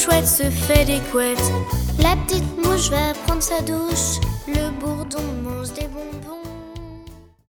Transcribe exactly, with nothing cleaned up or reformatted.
chouette se fait des couettes. La petite mouche va prendre sa douche. Le bourdon mange des bonbons.